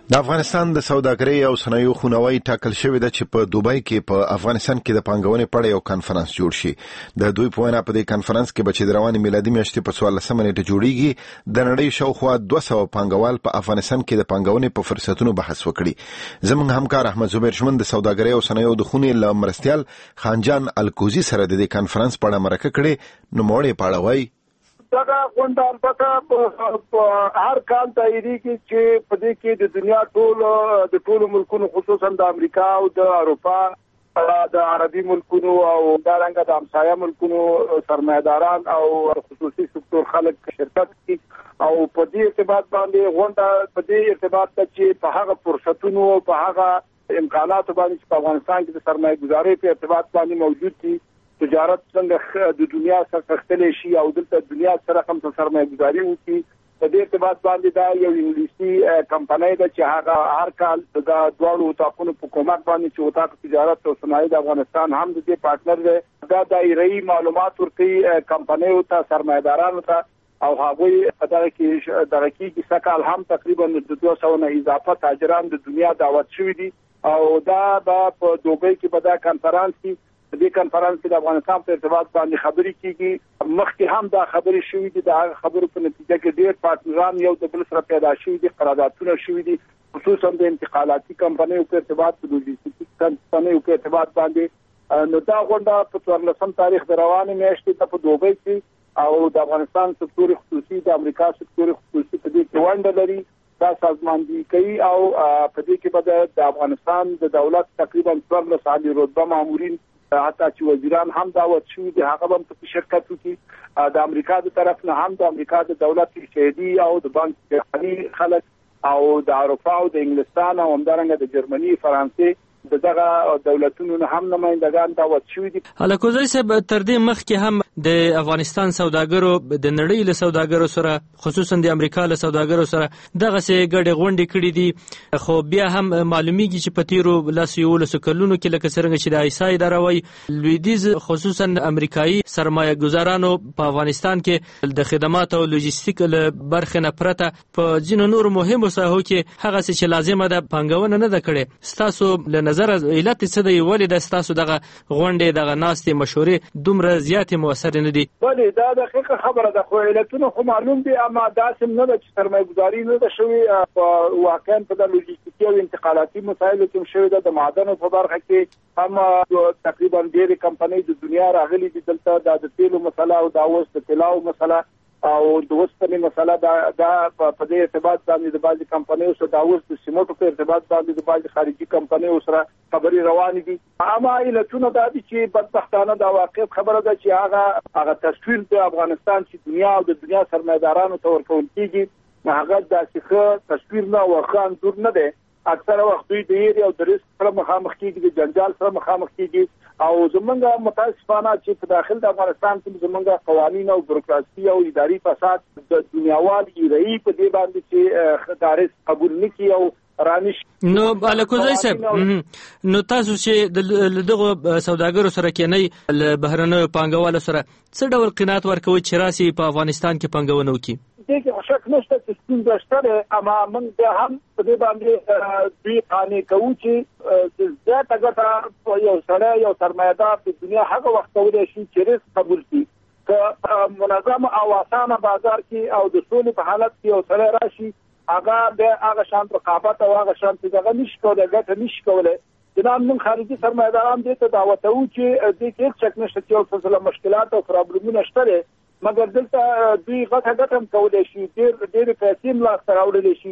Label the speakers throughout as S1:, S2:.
S1: د افغانستان د سوداګرۍ او صنایعو خونوي ټاکل شوې ده چې په دوبۍ کې په افغانستان کې د پانګونې په اړه یو کانفرنس جوړ شي. د دوی په وینا په دې کانفرنس کې به چې د روانې میلادي میاشتې په 14 نیټه جوړیږي، د نړۍ شاوخوا 200 پانګوال په افغانستان کې د پانګونې په فرصتونو بحث وکړي. زموږ همکار احمد زبیر شمن د سوداګرۍ او صنایعو د خونې له مرستیال خانجان الکوزي سره د دې کانفرنس په اړه مرکه کړې. نو موړې پاړوي
S2: دا غونډه البته هر کال دایریږي چې په دې کې د دنیا ټول ملکونو خصوصا د امریکا او د اروپا د عربي ملکونو او دارنګه د همسایه ملکونو سرمایداران او خصوصي سکتور خلک شرکت کوي او په دې ارتباط باندې غونډه په دې ارتباط ته چې په هغه فرصتونو په هغه امکاناتو باندې چې په افغانستان کې د سرمایه ګزارۍ په ارتباط باندې موجود دي، تجارت څنګه د دنیا سره خختلې شي او د دنیا سره هم سرمایه ګزاري وکړي. په دې ارتباط باندې دا یو انګلیسي کمپنۍ ده چې هغه هر کال د دوه اتاقونو په کومک باندې چې اتاق تجارت او صنایع د افغانستان هم د دې پارتنر دی. دا دایري معلومات ورکړي کمپنۍ او سرمایدارانو ته او هغه دغه کې سکهال هم تقریبا د 200 نه اضافه تاجران د دنیا دعوت شوي دي او دا په دوبۍ کې به دا کانفرنس کې د دې کانفرنس کې د افغانستان په ارتباط باندې خبرې کیږي. مخکې هم دا خبرې شوې دي، د خبرو په نتیجه کې ډېر پارتنران یو د بل سره پیدا شوي دي، قراردادونه شوي دي، خصوصا د انتقالاتي کمپنیو په ارتباط د لوجستیکي کمپنیو په ارتباط باندې. نو دا غونډه په 14 تاریخ د روانې میاشتې ته په دوبۍ کې او د افغانستان سکتور خصوصي د امریکا سکتور خصوصي په دې کې ونډه لري. دا سازماندهي کوي او په دې کې به د افغانستان د دولت تقریبا 14 عالی رتبه مامورین حتی چې وزیران هم دعوت شوي دي، هغه هم په شرکت وکړي. د امریکا د طرف نه هم د امریکا د دولت شهيدي او د بانک جهاني خلک او د اروپا او د انګلستان او همدارنګه د جرمني فرانسې دغه دولتونو هم نمائندگان دعوت شوي دي.
S3: الکوزی صاحب تر دې مخکې هم د افغانستان سوداګرو د نړۍ له سوداګرو سره خصوصا د امریکا له سوداګرو سره دغه سه ګډه غونډې کړې دي، خو بیا هم معلومیږي چې په تیرو 11 کلونو کې لکه څنګه چې د ایسا اداره وایي لویدیز خصوصا امریکایي سرمایه گزارانو په افغانستان کې د خدمات او لوجستیک له برخې نه پرته په ځینو نور مهمو ساحو کې هغه څه چې لازمه ده پانګونه نه ده کړې. ستاسو له نظر علت څه دی؟ ولې د ستاسو دغه غونډې دغه ناستې مشورې دومره زیاتې موثر نه دي؟
S2: بله دا دقیقه خبره ده، خو علتونه خو معلوم دي، اما داسې نه ده چې سرمایه ګزاري نه ده شوې. واقعا په د لوجستیکي او انتقالاتي مسایلو کې شوې ده. د معدنو په برخه کې هم تقریبا ډېرې کمپنۍ د دنیا راغلي دي دلته، د تیلو مسله او د اوس د طلاو مسله او د وسپنې مسله دا په دې ارتباط باندې د بعضي کمپنیو سره د اوس د سیمټو په ارتباط باندې د بعضي خارجي کمپنیو سره خبرې روانې دي. اما علتونه دا دي چې بدبختانه دا واقع خبره ده چې هغه تصویر د افغانستان چې دنیا او د دنیا سرمایدارانو ته ورکول کیږي هغه داسې ښه تصویر نه او ښه انځور نه دی. اکثره وخت دوی د یری او د ریسک سره مخامخ کیږي، د جنجال سره مخامخ کیږي او زمونږ متاسفانه چې په داخل د افغانستان کې زمونږ قوانين او بروکراسي او اداري فساد د دنیاوال ایرای په دې باندې چې دارس قبول نکي او رانش. نو
S3: الکوزی صاحب نو تاسو چې دغه سوداګرو سره کې نه له بهرنیو پانګوالو سره څه ډول قناعت ورکوي چې راسي په افغانستان کې پانګونه وکړي؟
S2: دغه شک نشته چې ستونزه شته، اما موږ به هم په دې باندې دوی قانع کوو چې زیاته ګټه یو سره یو سرمایدار په دنیا هغه وخت کولی شي چې ریسک قبول کړي. که منظم او اسانه بازار کې او د سولې په حالت کې یو سره راشي هغه د هغه شان رقابت او هغه شان څنګه نشي کولای ګټه نشي کولای. جناب من خارجي سرمایداران دې ته دعوت وو چې دې کې څه نشته چې څه مشکلات او پرابلمونه شته، مګر دلته دوی غټه هم کولای شي، ډېر پیسې لا راوړل شي.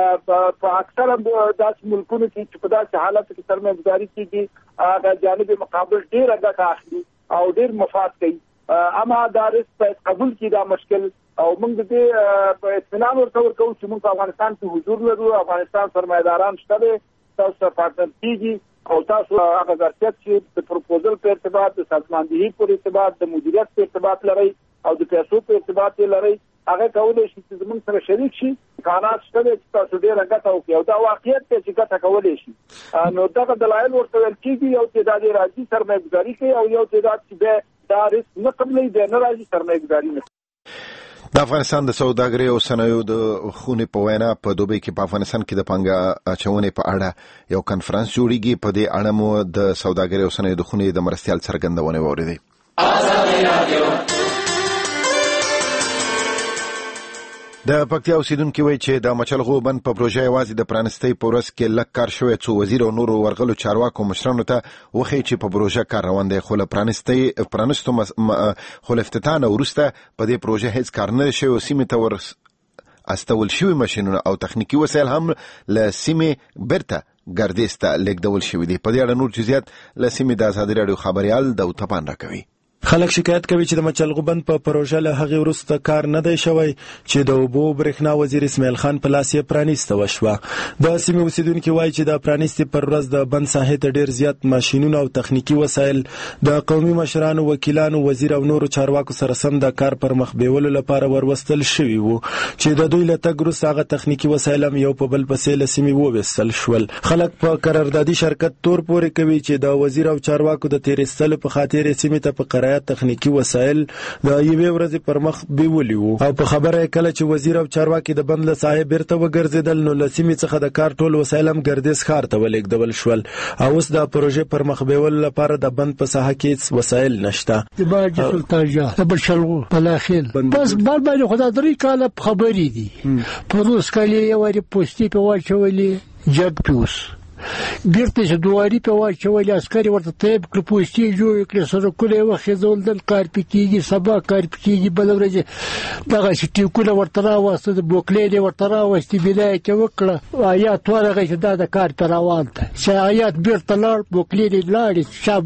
S2: په اکثره داسې ملکونو کې چې په داسې حالت کې سرمایه گزاري کیږي د جانب مقابل ډېر ګټه اخلي او ډېر مفاد کوي. اما دارس په قبول کې دا مشکل او موږ دې په اطمینان ورته ورکوو چې موږ په افغانستان کې حضور لرو، افغانستان سرمایداران شته، تاسو سره پارتنر کیږي او تاسو هغه ظرفیت چې د پروپوزل په ارتباط د سازماندهي په ارتباط د مدیریت په ارتباط لري او د پیسو په ارتباط لري هغه کولای شي چې زموږ سره شریک شي. امکانات شته چې تاسو ډېر ګټه وکړئ او دا واقعیت دی چې ګټه کولای شي. نو دغه دلایل ورته ورکول کېږي، یو تعداد راځي سرمایه ګزاري کوي او یو تعداد چې دا ریسک نه قبلې دی نه راځي سرمایه ګزاري نه.
S1: د افغانستان د سوداګرۍ او صنایعو د خونې په وینا په دوبۍ کې په افغانستان کې د پانګه اچونې په اړه یو کنفرانس جوړیږي. په دې اړه مو د سوداګرۍ او صنایعو د خونې د مرستیال څرګندونه واورېدې. د پکتیا اوسیدونکو وایي چې د مچلغو بند په پروژه یوازې د پرانستۍ په ورځ کې لږ کار شوی، څو وزیر او نورو ورغلو چارواکو مشرانو ته وښیي چې په پروژه کار روان دی، خو له پرانستو خو له افتتاح نه وروسته په دې پروژه هیڅ کار نه دی شوی. سیمې ته استول شوي ماشینونه او تخنیکي وسایل هم له سیمې بیرته ګردیز ته لیږدول شوي دي. په دې اړه نور جزئیات له سیمې د ازادي راډیو خبریال داود طپان راکوي.
S4: خلک شکایت کوي چې د مچلغو بند په پروژه له هغې وروسته کار نه دی شوی چې د اوبو برېښنا وزیر اسماعیل خان په لاس یې پرانیسته وشوه. د سیمې اوسیدونکي وایي چې د پرانیستې پر ورځ د بند ساحې ته ډېر زیات ماشینونه او تخنیکي وسایل د قومي مشرانو، وکیلانو، وزیر او نورو چارواکو سره سم د کار پر مخ بیولو لپاره وروستل شوي وو چې د دوی له تګ وروسته هغه تخنیکي وسایل هم یو په بل پسې له سیمې وویستل شول. خلک په قراردادي شرکت تور پورې کوي چې د وزیر او چارواکو د تېرېستلو په خاطر یې سیمې ته په تخنیکی وسایل د یوې ورځې پر مخ بیولي وو او په خبره کله چې وزیر او چارواکي د بند له ساحې بیرته وګرځېدل نو له سیمې څخه د کار ټول وسایل هم ګردیز ښار ته ولېږدول شول او اوس د پروژې پر مخ بیولو لپاره د بند په ساحه کې هېڅ وسایل نشته.
S5: د باجي سلطان جاه د بلشلغو بلاخیل بس بار باندې خو دا 3 کاله خبرې دي. په روس کالي یو واري پوستې په واچولې جګ پیوس بیرته چې دواري په واچولې عسکري ورته تیب کړ، پوستې جوړ کړې، سرکونه یې وخېځول، دل کار پې کېږي، سبا کار پې کېږي، بله ورځ دغسې ټیکونه ورته راواسته، د بوکلین یې ورته راوستې، بینایت یې وکړه، آیات ورغی چې دا د کار پې روان دی. چې آیات بیرته لاړ، بوکلین یې لاړې،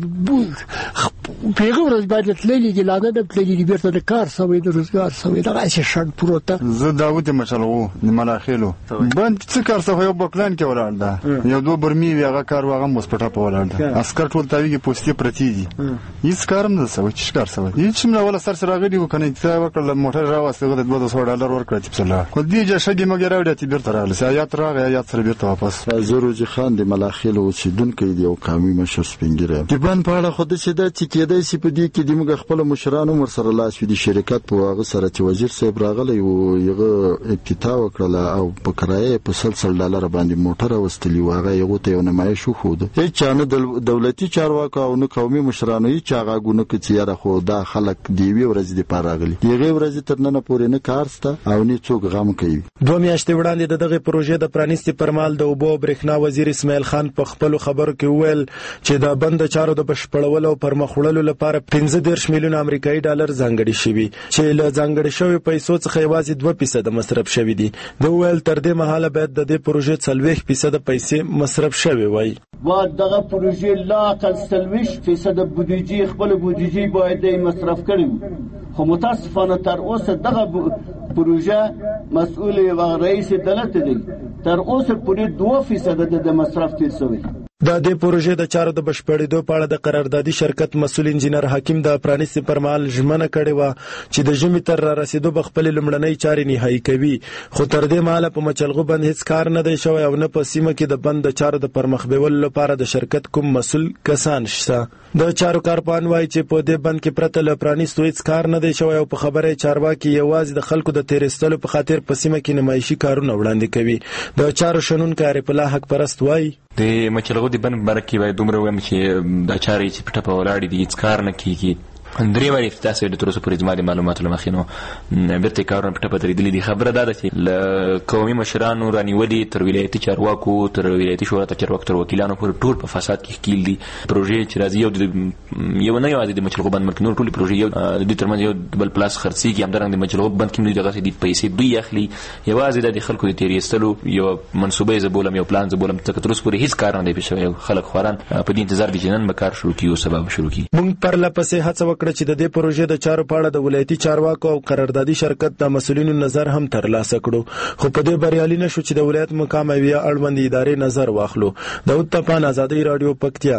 S5: پېغه ورځ باندې تللي دي، لا نه تللي دي، بیرته د کار سوی، د روزګار سوی، دغسې شڼ پروت ده.
S6: زه داود مچلغو د ملاخیلو بند څه کار سوی، یو بوکلین کې ولاړ ده، یو دوه برمي وي، هغه کار واغه هسپټال په ولاړ ده، عسکر ټول تاویږي، پوستې پرتې دي، هېڅ کار هم نه سوی. چې کار سوی هېڅ هم نه، ولا سر سره راغلي وو، که نه ابتدا وکړل، موټر راوستې، هغه د $200 ورکړه چې پسې لاړ، خو دې شګې مګې راوړې چې بیرته راغله، آیات راغی، آیات سره بیرته واپس.
S7: زه روجي خان د ملاخیلو اوسېدونکی دی او قومي مشر سپین ږیری یم. د بند په اړه خو داسې ده چې کېدای شي په دې کې د موږ خپلو مشرانو هم ورسره لاس وي، د شرکت په هغه سره چې وزیر صاحب راغلی و، هغه افتتاح وکړله او په کرایه په $100 باندې موټر راوستلي و، هغه هغو ته یو نمایش وښوده. هېڅ چا نه دولتي چارواکو او نه قومي مشرانو هېڅ چا غږ ونه کړ چې یاره خو دا خلک د یوې ورځې دپاره راغلي، د هغې ورځې تر ننه پورې نه کار شته او نه څوک غم کوي.
S4: 2 میاشتې وړاندې د دغې پروژې د پرانیستې پر مهال د اوبو او برېښنا وزیر اسماعیل خان په خپلو خبرو کې وویل چې د بند د چارو د بشپړولو او پرمخ وړلو لپاره $15 میلیونه امریکایي ډالر ځانګړي شوي چې له ځانګړي شویو پیسو څخه یوازې 2% مصرف شوي دي. د وویل تر دې مهاله باید د دې پروژې 40% پیسې مصرف شوي وای.
S8: باید دغه پروژې لا اقل 40% بودیجې خپل بودیجې باید مصرف کړي، خو متاسفانه تر اوسه دغه پروژه مسؤل و رئیس دولت دی، تر اوسه پورې 2% د مصرف تیر شوی.
S4: د دې پروژې د چارو د بشپړېدو په اړه د قراردادي شرکت مسؤل انجینر حکیم د پرانیستې پر مهال ژمنه کړې وه چې د ژمي تر رارسېدو به خپلې لومړنۍ چارې نهایي کوي، خو تر دې مهاله په مچلغو بند هېڅ کار نه دی شوی او نه په سیمه کې د بند د چارو د پرمخ بیولو لپاره د شرکت کوم مسؤل کسان شته. د چارو کارپوهان وایي چې په دې بند کې پرته له پرانیستو هېڅ کار نه دی شوی او په خبره یې چارواکي یوازې د خلکو د تېرېستلو په خاطر په سیمه کې نمایشي کارونه وړاندې کوي. د چارو شنونکی عارف الله حق پرست وایي
S9: د مچلغو د بند باره کې باید دومره ووایم چې دا چارې چې په ټپه ولاړې دي، هېڅ کار نه کېږي. 3 وارې افتتاح شوې د تر اوسه پورې زما د معلوماتو له مخې نو بېرته یې کارونه په ټپه درېدلي دي. خبره دا ده چې له قومي مشرانو رانیولي تر ولایتي چارواکو، تر ولایتي شورا ته چارواکو، تر وکیلانو پورې ټول په فساد کې ښکیل دي. پروژې چې راځي یو نه یوازې د مچلغو بند ملک، نور ټولې پروژې یو د دوی تر منځ یو بل پلاس خرڅېږي، همدارنګه د مچلغو بند کې دوی دغسې دي پیسې دوی اخلي، یوازې د خلکو د تېرېستلو یو منصوبه زه بولم، یو پلان زه بولم، ځکه تر اوسه پورې هېڅ کار نه دی پېښ شوی. خلک خواران په دې انتظار دي چې نن به کار شروع کړي او سبا به شروع کړي.
S4: موږ پرله پسې هڅه وکړه چې د دې پروژې د چارو په اړه د ولایتي چارواکو او قراردادي شرکت د مسؤلینو نظر هم ترلاسه کړو، خو په دې بریالي نه شو چې د ولایت مقام او یا اړوند ادارې نظر واخلو. داود طپان، ازادي راډیو، پکتیا.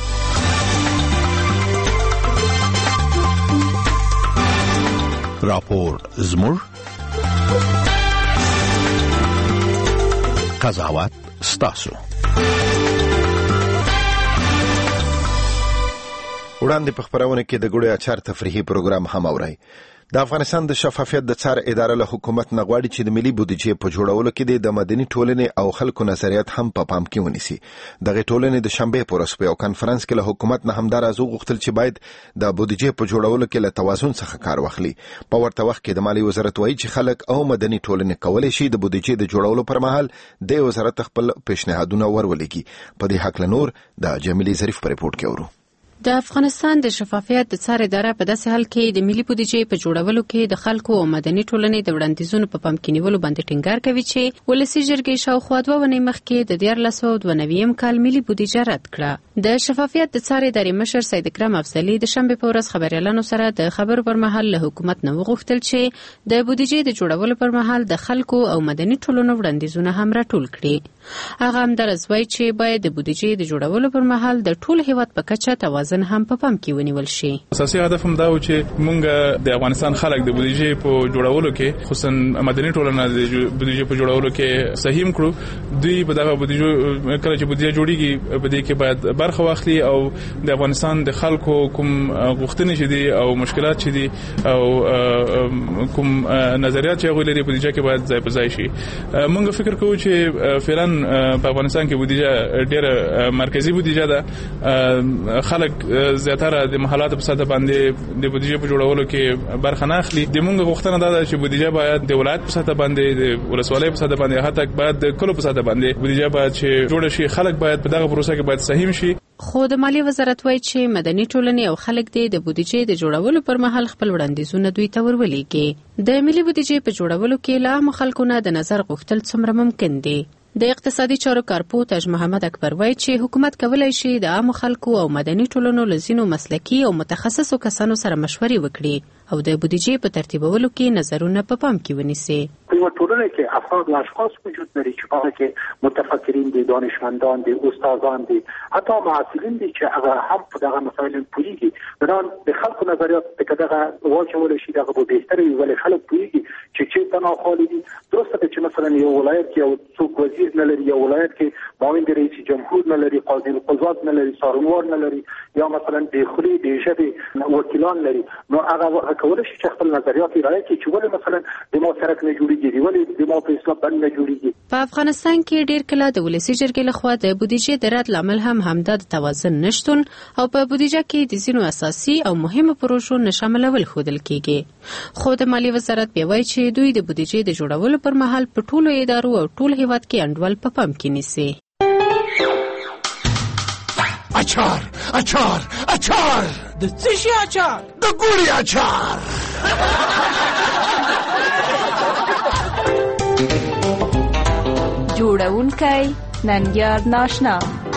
S1: راپور زموږ قضاوت ستاسو. وړاندې په خپرونه کې د ګوړې اچار تفریحي پروګرام هم اورئ. د افغانستان د شفافیت د څار اداره له حکومت نه غواړي چې د ملي بودیجې په جوړولو کې د مدني ټولنې او خلکو نظریات هم په پام کې ونیسي. دغه ټولنې د شنبه په ورځ په یو کانفرنس کې له حکومت نه همدار ازو غوښتل چې باید د بودیجې په جوړولو کې له توازن څخه کار واخلي. په ورته وخت کې د مالی وزارت وایي چې خلک او مدني ټولنې کولای شي د بودیجې د جوړولو پر مهال د وزارت خپل پیشنهادونه ورولېږي. په دې حق لنور د جمیلې ظریف په ریپورت کې ورو.
S10: د افغانستان د شفافیت د څار اداره په داسې حال کې د ملي بودیجې په جوړولو کې د خلکو او مدني ټولنې د وړاندیزونو په پام کې نیولو باندې ټینګار کوي چې ولسي جرګې شاوخوا 2 ونې مخکې د 1492 کال ملي بودیجه رد کړه. د شفافیت د څار ادارې مشر سید اکرم افضلي د شنبه په ورځ خبريالانو سره د خبرو پر مهال له حکومت نه وغوښتل چې د بودیجې د جوړولو پر مهال د خلکو او مدني ټولنو وړاندیزونه هم راټول کړي. هغه هم درځوي چې باید د بودیجې د جوړولو پر مهال د ټول هیواد په کچه توازن هم په پام کې ونیول شي.
S11: اساسي هدف هم دا و چې مونږ د افغانستان خلک د بودیجې په جوړولو کې خصوصا مدني ټولنه د بودیجې په جوړولو کې سهم کړو. دوی په دغه بودیجې کله چې بودیجه جوړیږي په دې کې باید برخه واخلي او د افغانستان د خلکو کوم غوښتنې چې دي او مشکلات چې دي او کوم نظریات چې غوړي لري بودیجه کې باید ځای په ځای شي. مونږ فکر کوو چې فعلا په افغانستان کې بودیجه ډېره مرکزی بودیجه ده. خلک زیاتره د محلات په ساده باندې د بودیجې په جوړولو کې برخه نه اخلي. د مونږ غوښتنه دا ده چې بودیجه باید د ولایت په ساده باندې د ولسوالۍ په ساده باندې حتی باید د کلو په ساده باندې بودیجه باید چې جوړ شي. خلک باید په دغه پروسه کې باید سهم شي.
S10: خو د مالی وزارت وایي چې مدني ټولنې او خلک د بودیجې د جوړولو پر مهال خپل وړاندیزونه دوی ته ورولېږي. د ملي بودیجې په جوړولو کې له عامو خلکو نه د نظر غوښتل څومره ممکن دي. د اقتصادي چارو کارپوه تاج محمد اکبر وایي چې حکومت کولی شي د عامو خلکو او مدني ټولنو له ځینو مسلکي او متخصصو کسانو سره مشورې وکړي او د بودیجې په ترتیبولو کې نظرونه په پام کې ونیسي.
S12: په ټولنه کې افراد او اشخاص وجود لري چې په کې متفکرین دي، دانشمندان دي، استادان دي، حتی معاصرین دي چې هغه هم په دغه مسایل پوهیږي. بنان د خلکو نظریات په دغه واچول شي دغه به بهتري ویل خلک پوهیږي چې تناقض دي. درسته چې مثلا یو ولایت کې او څوک وزیر نه لري، یو ولایت کې معاون رئیس جمهور نه لري، قاضي القضات نه لري، څارنوال نه لري، یا مثلا د خلی د ژبې وکیلان لري. نو هغه کولای شي چې خپل نظریات رایې کړي چې ولې مثلا د مو سرک نه جوړیږي، ولې د مو په اسلام باندې نه جوړیږي.
S10: په افغانستان کې ډېر کله د ولسي جرګې لخوا د بودیجې د رد لامل هم همدا د توازن نشتون او په بودیجه کې د ځینو اساسي او مهمو پروژو نشاملول ښودل کیږي. خو د مالی وزارت بیا وایي چې دوی د بودیجې د جوړولو پر مهال په ټولو ادارو او ټول هیواد کې انډول په پام کې نیسي.
S13: اچار اچار اچار د څه شي اچار؟ د ګوري اچار.
S14: جوړونکی ننګیار ناشنا.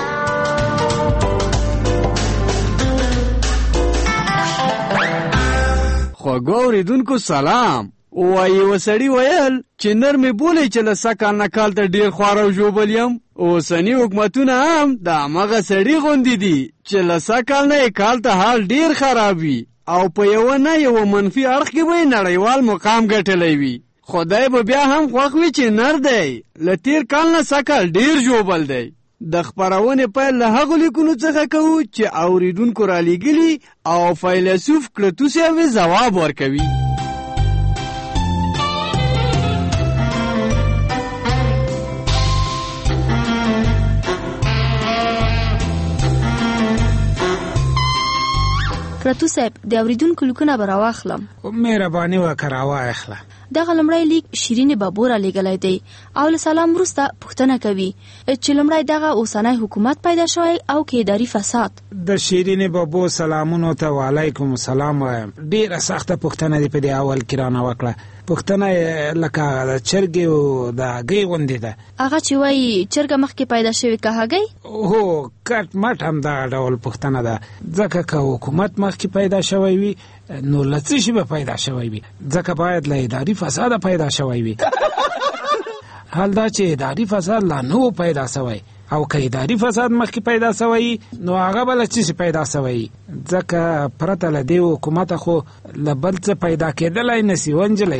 S15: خواږه اوریدونکو سلام. وایي وسړي ویل چې نرمې بولې چې له سکال نه کال ته ډېر خوار او ژوبل یم. اوسني حکومتونه هم د همغه سړي غوندې دي چې له سکال نه یې کال ته حال ډېر خراب وي او په یوه نه یوه منفي اړخ کې به یې نړیوال مقام ګټلی وي. خدای به بیا هم خوښ وي چې نر دی له تېر کال نه سکال ډېر ژوبل دی. د خپرونې پیل له هغو لیکونو څخه کوو چې اوریدونکو رالیږلي او فیلسوف کلتوس یې ځواب ورکوي.
S14: پرتو صاحب د اوریدونکو لیکونه به راواخلم.
S16: مهرباني وکړه راواخله.
S14: دغه لمړی لیک شیرین بابور لیکلی دی او له سلام وروسته پوښتنه کوي چې لمړی دغه اوسنی حکومت پیدا شوی او کې اداري فساد.
S16: د شیرین بابو سلامونو ته وعلیکم السلام وایم. ډیره سخته پوښتنه دی په دې اول کې رانه وکړه. پوښتنه لکه د چرګې او د هګۍ غوندې ده.
S14: هغه چې وایي چرګه مخکې پیدا شوې که هګۍ؟
S16: هو کټ مټ هم دغه ډول پوښتنه ده. ځکه که حکومت مخکې پیدا شوی وي نو له څه شي به پیدا شوی وي؟ ځکه باید له اداري فساده پیدا شوی وي. حال دا چې اداري فساد لا نه پیدا شوی او که اداري فساد مخکې پیدا شوی نو هغه به له څه شي پیدا شوی؟ ځکه پرته له دې حکومته خو له بل څه پیدا کېدلی نشي ونجلۍ.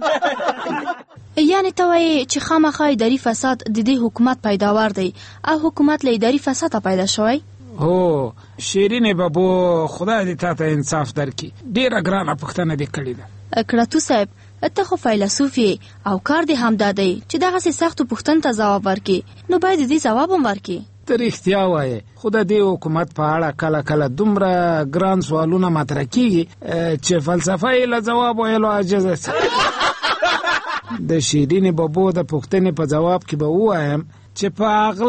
S14: یعنې ته وایې چې خامخا اداري فساد د دې حکومت پیداوار دی او حکومت له اداري فساده پیدا شوی؟
S16: هو شیرین بابو خدای دې تاته انصاف درکړي ډیره ګرانه پوښتنه دې کړې ده.
S14: کړتو صاحب ته خو فیلسوف یې او کار دې همدا دی چې دغسې سختو پوښتنو ته ځواب ورکړي نو باید دې ځواب هم ورکړي.
S16: ته رښتیا وایې خو د دې حکومت په اړه کله کله دومره ګران سوالونه مطرح کېږي چې فلسفه یې له ځواب ویلو عاجزه سي. د شیرین بابو د پوښتنې په جواب کې به ووایم چې په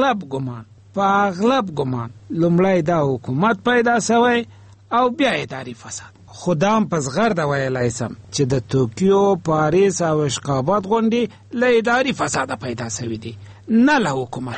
S16: اغلب ګمان لومړی دا حکومت پیدا سوی او بیا اداري فساد. خدام په زغرده ویلی سم چې د توکیو، پاریس او اشقاباد غونډې له اداري فساده پیدا سوي دي نه له حکومت.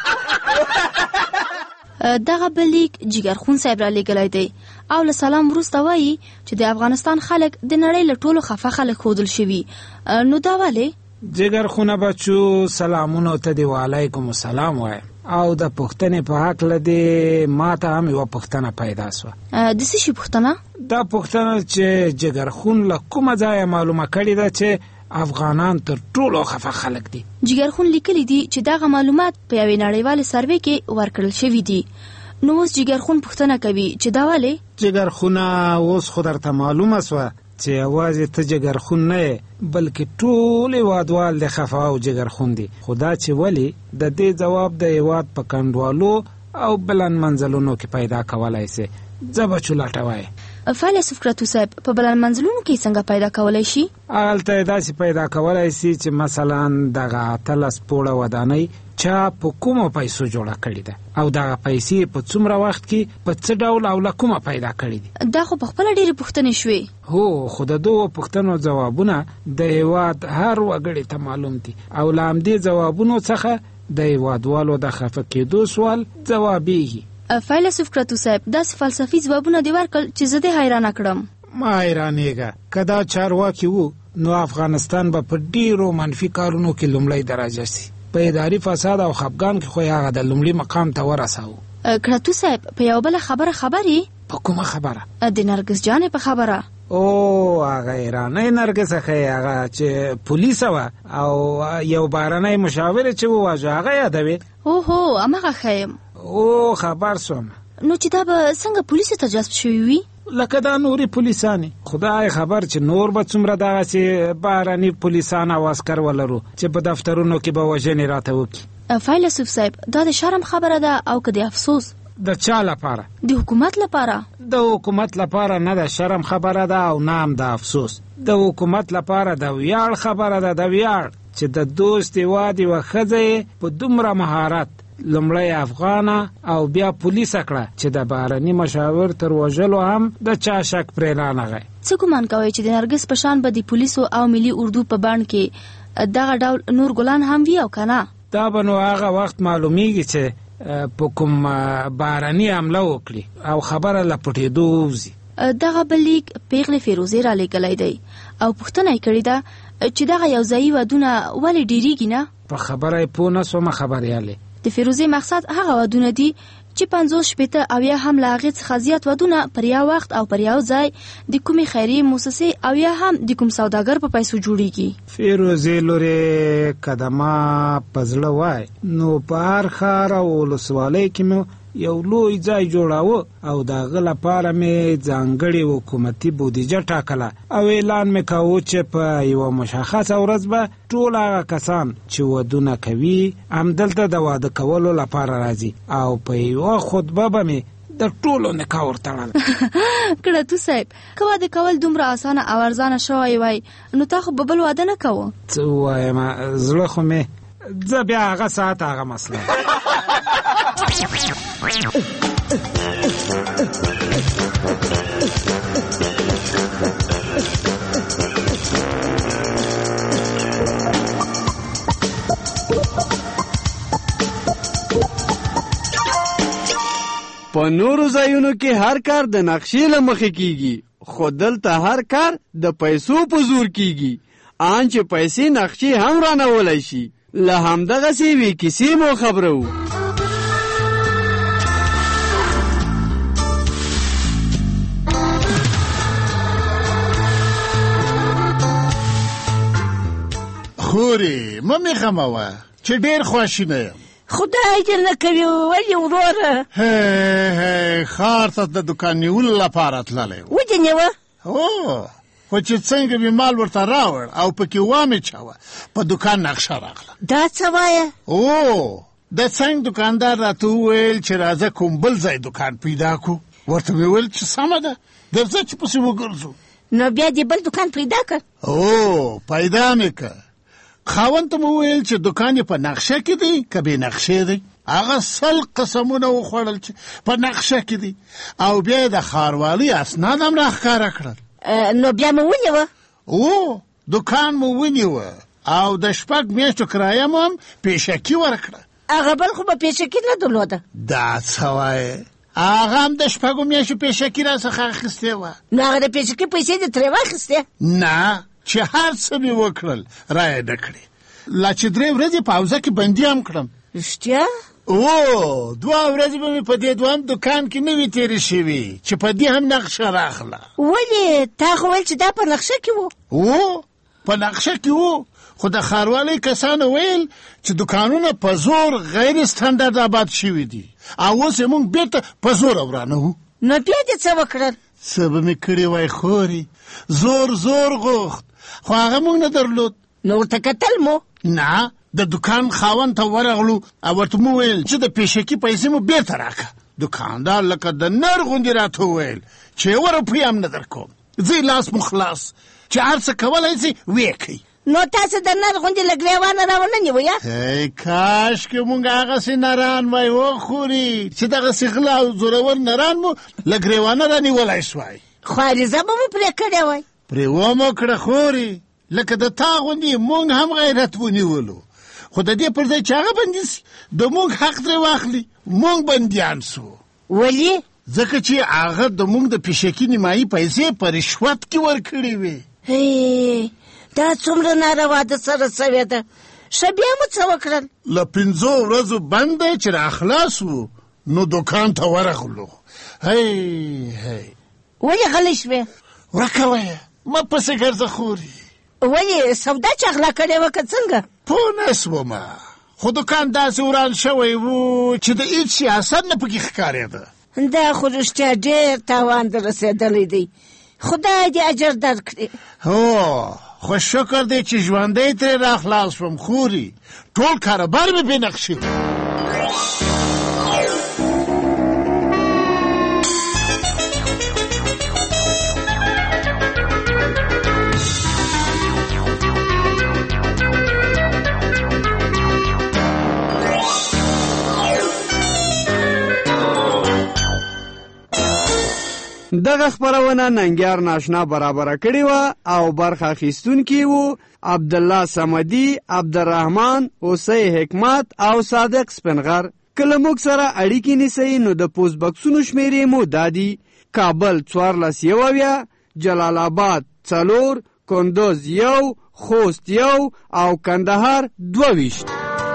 S14: دغه بلیک جګرخون صاحب را لېږلی دی او له سلام وروسته وایي چې د افغانستان خلک د نړۍ له ټولو خفه خلک ښودل شوي. نو دا ولې؟
S16: جګرخونه بچو سلامونو ته دې وعلیکم السلام وایم او د پوښتنې په هکله دې ما ته هم یوه پوښتنه پیدا سوه.
S14: د څه شي پوښتنه؟
S16: دا پوښتنه چې جګرخون له کومه ځایه معلومه کړې ده چې افغانان تر ټولو خفه خلک دي.
S14: جګرخون لیکلی دي چې دغه معلومات په یوې نړیوالې سروې کې ورکړل شوي دي. نو اوس جګرخون پوښتنه کوي چې دا ولې؟
S16: جګرخونه اوس خو درته معلومه سوه چې یوازې ته جګرخون نه یې بلکې ټول هېوادوال د خفه او جګرخون دي. خو دا چې ولې د دې ځواب د هېواد په کنډوالو او بلند منزلونو کې پیدا کولی سي. ځه بچو لټوی.
S14: فیلسوف کړتو صاحب په بلند منزلونو کې څنګه پیدا کولی شي؟
S16: هلته یې داسې پیدا کولی سي چې مثلا دغه 18 پوړه ودانۍ چا په کومو پیسو جوړه کړې ده او دغه پیسې په څومره وخت کې په څه ډول او له کومه پیدا کړې دي.
S14: دا خو پخپله ډېرې پوښتنې شوې.
S16: هو خو د دغو پوښتنو ځوابونه د هېواد هر وګړي ته معلوم دي او له همدې ځوابونو څخه د هېوادوالو د خفه کېدو سوال ځوابېږي.
S14: فیلسوف کړتو صاحب داسې فلسفي ځوابونه دې ورکړل چې زه دې حیرانه کړم.
S16: ما حیرانېږه که دا چارواکي وو نو افغانستان به په ډېرو منفي کارونو کې لومړی درجه سي. په اداري فساد او خفګان کې خو یې هغه د لومړي مقام ته ورساوه.
S14: کړتو صاحب په یو بله خبره خبرې؟
S16: په کومه خبره؟
S14: د نرګس جانې په خبره.
S16: او هغه ایرانی نرګسه ښیي هغه چې پولیسه وه او یو بهرنی مشاور چې وواژه هغه یادوې؟
S14: هو همغه ښیم.
S16: او خبر سوم.
S14: نو چې دا به څنګه پولیسو ته جذب شوي وي؟
S16: لکه دا نوري پولیسانې. خدای خبر چې نور به څومره دغسې بهرني پولیسان او عسکر ولرو چې په دفترونو کې به وژنې راته وکړي.
S14: فیلسوف صاحب دا د شرم خبره ده او که د افسوس؟
S16: د چا لپاره؟
S14: د حکومت لپاره.
S16: د حکومت لپاره نه د شرم خبره ده او نه هم د افسوس. د حکومت لپاره د ویاړ خبره ده، د ویاړ چې د دوست هېواد یوه ښځه په دومره مهارت لومړی افغانه او بیا پولیسه کړه چې د بهرني مشاور تر وژلو هم د چا شک پرې رانغی.
S14: څه ګمان کوئ چې د نرګس په شان به د پولیسو او ملي اردو په بڼ کې دغه ډول نور ګلان هم وي او که نه؟
S16: دا به نو هغه وخت معلومیږي چې په کوم بهرني حمله وکړي او خبره له پټېدو ووځي.
S14: دغه بل لیک پیغلې فیروزې را لیږلی دی او پوښتنه یې کړې ده چې دغه یوځایي ودونه ولې ډېرېږي نه؟
S16: په خبره یې پوه نه سومه خبریالې.
S14: د فیروزې مقصد هغه ودونه دي چې 50 او یا هم له هغې څخه زیات ودونه پر یو وخت او پر یو ځای د کومې خیریې موسسې او یا هم د کوم سوداګر په پیسو جوړیږي.
S16: فیروزې لورې که د ما په زړه وای نو په هر ښار او ولسوالۍ کې مو یو لوی ځای جوړاوه او د هغه لپاره مې ځانګړې حکومتي بودیجه ټاکله او اعلان مې کاوه چې په یوه مشخصه ورځ به ټول هغه کسان چې ودونه کوي همدلته د واده کولو لپاره راځي او په یوه خطبه به مې د ټولو نکاح ورتړل.
S14: کړتو صاحب که واده کول دومره اسانه او ارزانه شوی وای نو تا خو به بل واده نه کوه.
S16: څه ووایم زړه خو مې ځه بیا هغه ساعت هغه مسله.
S15: په نورو ځایونو کې هر کار د نقشې له مخې کیږي خو دلته هر کار د پیسو په زور کیږي. ان چې پیسې نقشې هم رانولی شي. له همدغسې یوې کیسې مو خبرو.
S13: خورې مه مې غموه چې ډېر خواشینه یم.
S17: خدای دې نه کوي ولې وروره
S13: ښار ته د دوکان نیولو لپاره تللی و
S17: ودې نیوه
S13: خو چې څنګه مې مال ورته راوړ او پکې وامې چاوه په دوکان نقشه راغله
S17: دا څه وایه
S13: د څنګ دوکاندار راته وویل چې راځه کوم بل ځای دوکان پیدا کړو ورته مې ویل چې سمه ده درځه چې پسې وګرځو
S17: نو بیا دې بل دوکان پیدا کړ
S13: پیدا مې کړ خاوند ته مې وویل چې دوکان یې په نقشه کې دی که بې نقشې دی هغه 100 قسمونه وخوړل چې په نقشه کې دی او بیا یې د ښاروالۍ اسناد هم راښکاره کړل
S17: نو بیا مې ونیوه
S13: دوکان مې ونیوه او د 6 میاشتو کرایه مو هم پیشکي ورکړه
S17: هغه بل خو به پیشکي نه درلوده
S13: دا څه وایې هغه هم د 6 میاشتو پیشکي راڅخه اخیستې وه
S17: نو هغه د پیشکي پیسې دې ترې واخیستې
S13: نه چې هر څه مې وکړل را یې نه کړې لا چې 3 ورځې په حوزه کې بندي هم کړم
S17: رښتیا
S13: 2 ورځې به مې په دې دوهم دوکان کې نه وي تېرې شوي چې په دې هم نقشه راغله
S17: ولې تا خو ویل چې دا په نقشه کې
S13: و په نقشه کې و خو د ښاروالۍ کسانو ویل چې دوکانونه په زور غیر سټنډرډ آباد شوي دي او اوس یې موږ بېرته په زور ورانوو
S17: نو بیا دې څه وکړل
S13: څه به مې کړې وای خورې زور غوښت خو هغه موږ نه درلود
S17: نو ورته کتل مو
S13: نه د دوکان خاوند ته ورغلو او ورته مو ویل چې د پیشکي پیسې مو بېرته راکړه دوکاندار لکه د نر غوندې راته وویل چې 1 روپۍ هم نه درکوم ځئ لاس مو خلاص چې هر څه کولی سئ ویې کوئ
S17: نو تاسو د نر غوندې له ګریوانه راونه نیویه
S13: کاشکې مونږ هغسې نران وای وخوري چې دغسې غلا او زورور نران مو له ګریوانه رانیولی سوای
S17: خو عریضه به مو پرې کړې وای
S13: پرې ومو کړه خوري لکه د تا غوندې مونږ هم غیرت ونیولو خو د دې پر ځای چې هغه بندي سي د مونږ حق ترې واخلي مونږ بندیان سو
S17: ولې
S13: ځکه چې هغه د مونږ د پیشکي نیمایي پیسې په رشوت کې ورکړې وې
S17: دا څومره ناروا د سره سوې ده ښه بیا مو څه وکړل
S13: له 5 ورځو بند دی چې راخلاص وو نو دوکان ته ورغلو
S17: ولې غلی شوې
S13: ورکه وایه مه پسې ګرځه خوري
S17: ولې سودا چې غلا کړې وه که څنګه
S13: پوه نه سومه خو دوکان داسې وران شوی وو چې د هېڅ شي اثر نه پکې ښکارېده
S17: دا خو رښتیا ډېر تاوان در رسېدلی دی خدای دې اجر درکړي
S13: خو شکر دی چې ژوندی ترې راخلاص شوم خوري ټول کاروبار مې بې نقشې
S15: دغه خبرونه ننګیار ناشنا برابر کړی و او برخه اخیستونکي وو عبدالله صمدي، عبدالرحمن، اوسی حکمت او صادق سپنغر. کله موږ سره اړیکې نیسئ نو د پوسټ بکسونو شمیرې مو دادي: کابل 1411، جلال آباد 4، کندوز 1، خوست 1 او کندهار 22.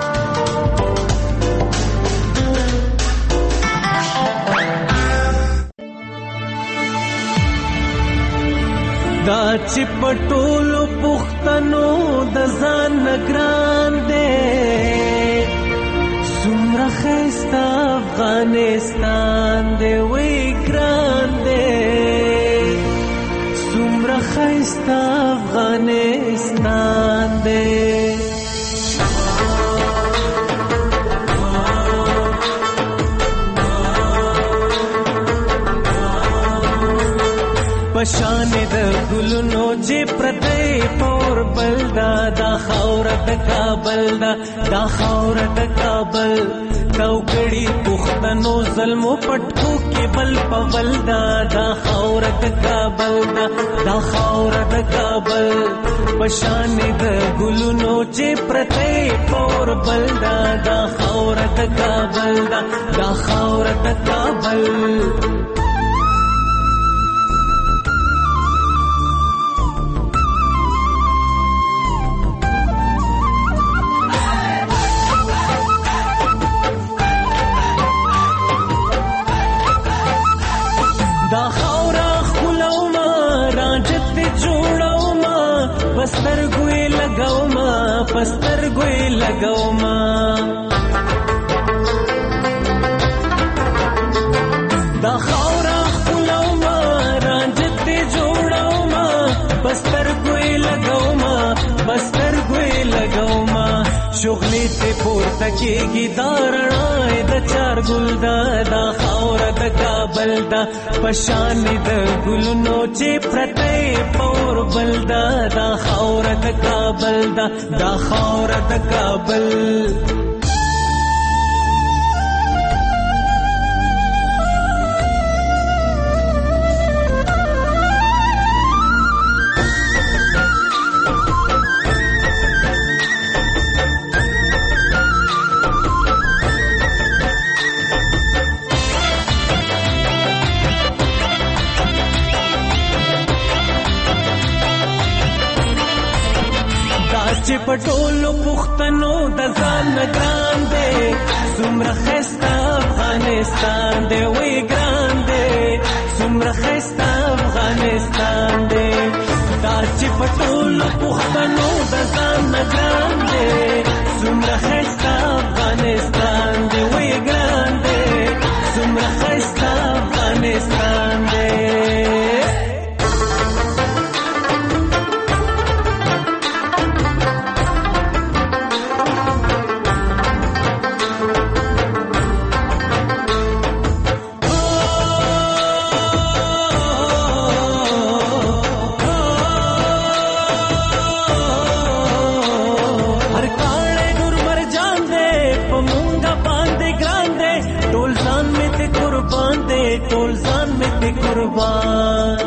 S18: دا چې پټولو پښتنو د ځان نگران دے سمره خیستا افغانستان دے وی گران دے سمره خیستا افغانستان دے پشان د ګلونو چې پرته پور بلدا دا خاور د کابل دا خاور د کابل توکړی پښتنو ظلمو پټکو کې بل پول دا خاور د کابل دا خاور د کابل پشان د ګلونو چې پرته پور بلدا دا خاور د کابل دا خاور د کابل. پستر گوی لگاو ما شغلې ته پورته کېږي دا رڼا د چارګل دا خاوره د کابل دا په شان د ګلونو چې پرته پور بل دا خاوره د کابل دا خاوره د کابل. چې پټولو پښتنو د ځان ګران دی څومره ښایسته افغانستان دی وی ګران دی څومره ښایسته افغانستان دی دا چې پټولو پښتنو د ځان ګران دی څومره ښایسته افغانستان دی وی ګران دی څومره ښایسته افغانستان دی. ټول ځان مې ته قربان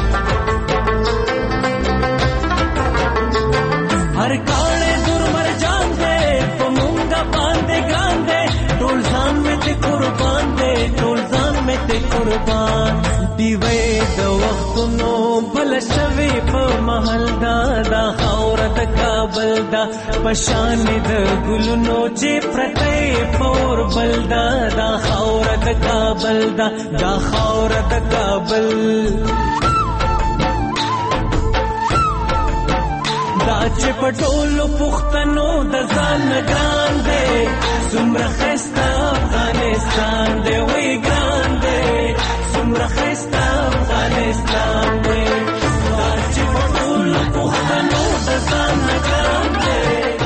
S18: هر کاله دور مر جان دې په مونږه باندې ګران دې ټول ځان مې ته قربان دې ټول ځان مې ته قربان دی وې د وختونو بل شوي په محل دا خاوره د کابل دا پشان د ګلونو چې پرته پور بل دا خاوره د کابل دا خاوره د کابل. دا چې پټولو پښتنو د ځان ګران دی څومره ښایسته افغانستان دی وی ګران دی څومره ښایسته افغانستان دی دا چې پټولو پښتنو د ځان ګران دی.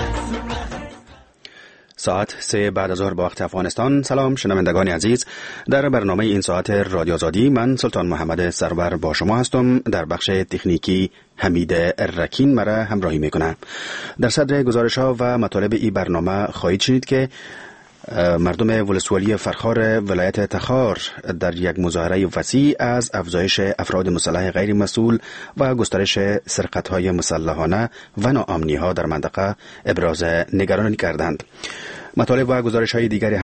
S19: ساعت 3 بعد از ظهر به وقت افغانستان. سلام شنوندگان عزیز، در برنامه این ساعت رادیو آزادی من سلطان محمد سرور با شما هستم. در بخش تکنیکی حمید رکین مرا همراهی میکنه. در صدر گزارش ها و مطالب این برنامه خواهید شنید که مردم ولسوالی فرخار ولایت تخار در یک مظاهره وسیع از افزایش افراد مسلح غیر مسئول و گسترش سرقت‌های مسلحانه و ناامنی‌ها در منطقه ابراز نگرانی کردند. مطالب و گزارش‌های دیگری